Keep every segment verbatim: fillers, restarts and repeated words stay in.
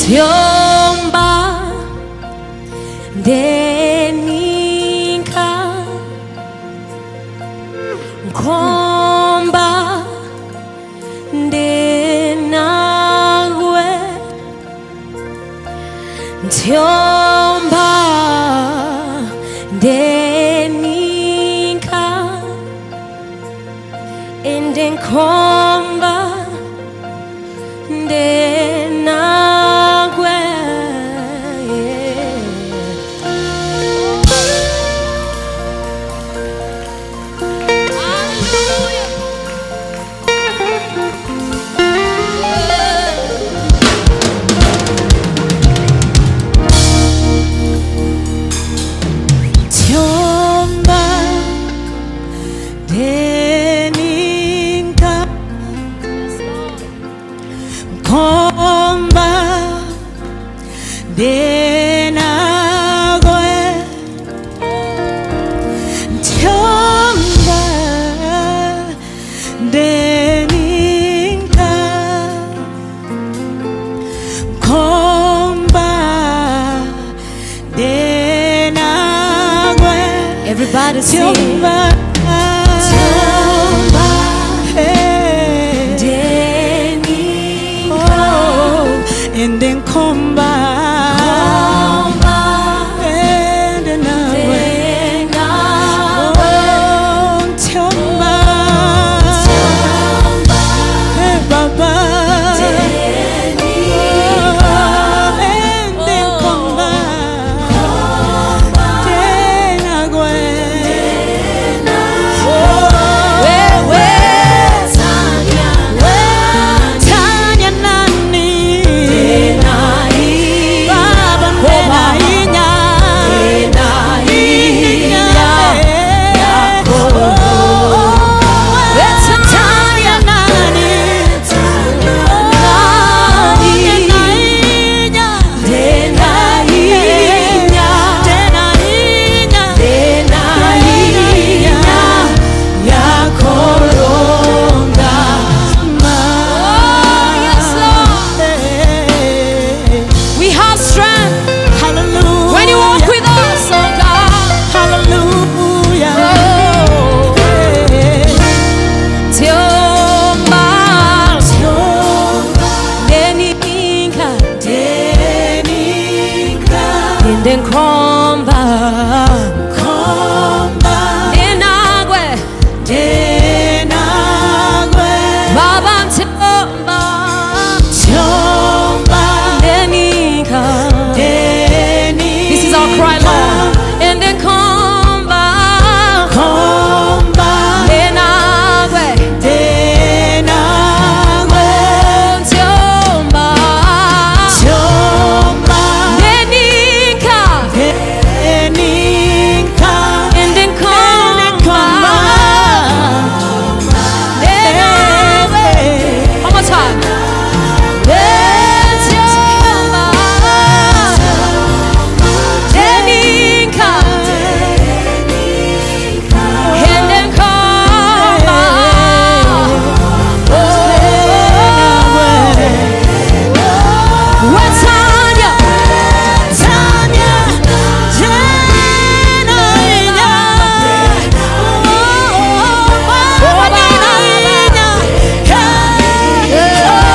Tiomba deninka komba denagwe Tiomba deninka enden komba denagwe. Komba denagwe Tiomba deninka komba denagwe. Everybody sing. Tiomba and then come back, come back, and then away, oh, Tiomba, hey, Baba, oh, and then come back, then away, oh, where, where, Tanya, where, Tanya Nani. Then komba komba denagwe denagwe Baba Tiomba Tiomba deninka deninka. This is our cry, Lord. And then komba komba denagwe denagwe Tiomba Tiomba deninka deninka and then komba denagwe. One more time. Tiomba deninka and then komba. What's Tanya? Tanya Jenainya oh oh oh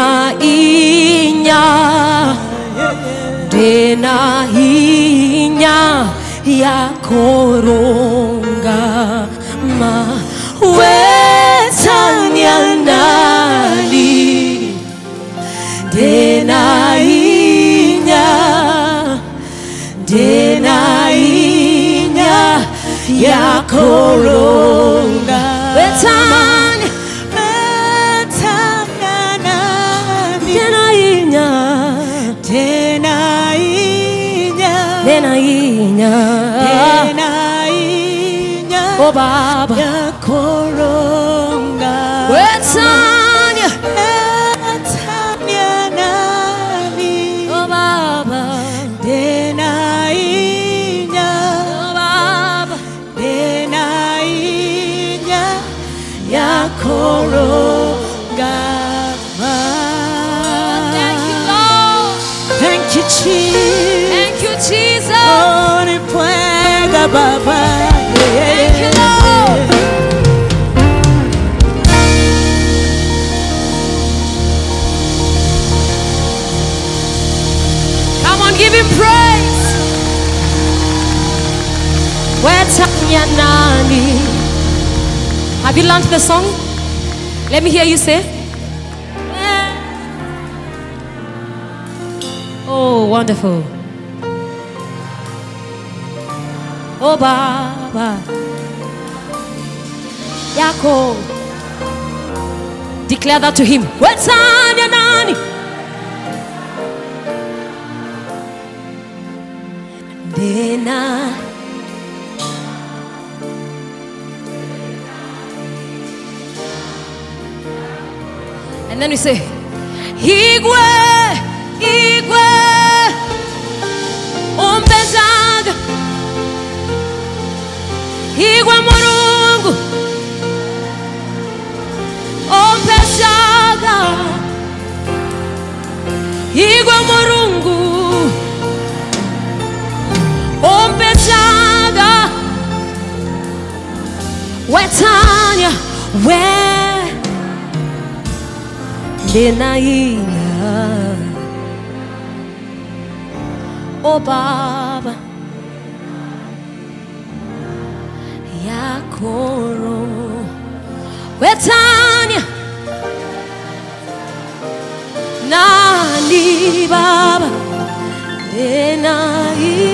Dena inya, dena inya ya koronga ma wetanya nani. Dena inya, dena inya ya koronga wetanya. Denainya, denainya, oh Baba, ya koronga, wetanya, wetanya nani, oh Baba, denainya, oh Baba, denainya, ya koronga. Thank you, Lord. Thank you, Jesus. Jesus. Oh, ni puega, Baba. Thank you, Lord. Come on, give him praise. Wetanya nani. Have you learned the song? Let me hear you say. Oh, wonderful. Oh Baba, Yako. Declare that to him. Wetanya nani. Dena. And then we say, Igwe, Igwe, Ombezaga. Igwe Morungu Ompesaga. Igwe Morungu Ompesaga. Wetanya we denainya, oh Baba ya koro wetanya nani Baba denainya.